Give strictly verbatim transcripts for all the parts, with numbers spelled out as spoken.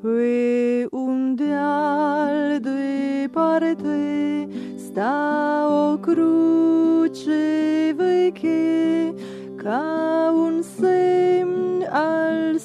Pe un deal departe sta o cruce veche, ca un semn al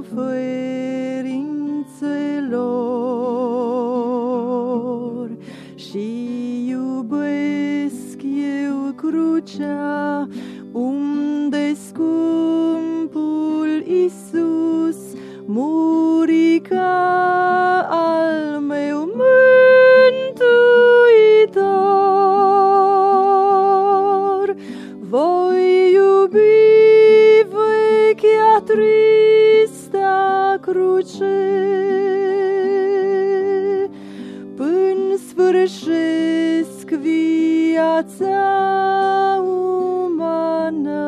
suferințelor. Și iubesc eu crucea, unde scumpul Iisus muri ca al meu mântuitor. Voi iubi vechea trista cruce, până sfârșesc viața umană.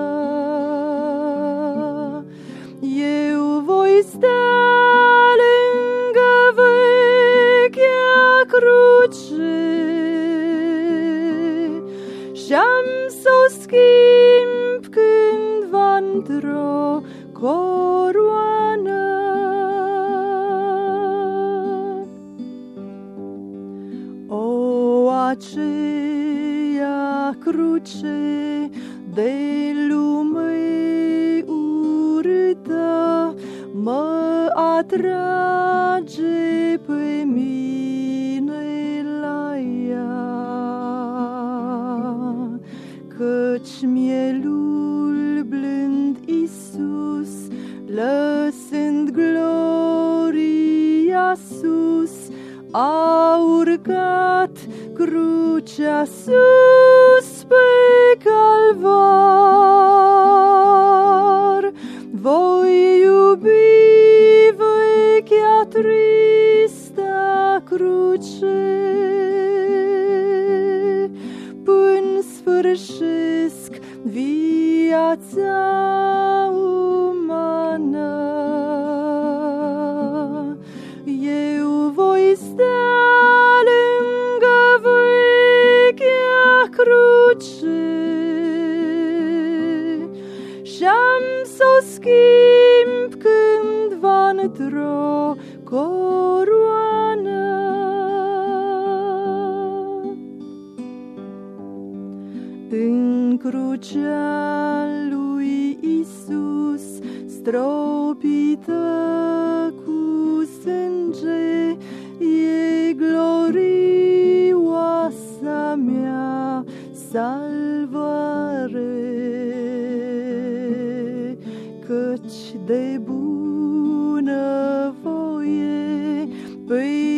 Eu voi sta lângă vechea cruce și-am s-o schimb cândva într-o coroană. O, aceea cruce de lume urâtă mă atrage pe mine la ea, căci mielul blând Iisus, lăsând gloria sus, a urcat crucea sus pe calvar. Voi iubi vechea trista cruce, până sfârșesc viața umană. Eu voi sta lângă vechea cruce și-am s-o schimb cândva într-o coroană. În crucea lui Iisus, stropită cu sânge, e glorioasa mea salvare, căci de bună voie pe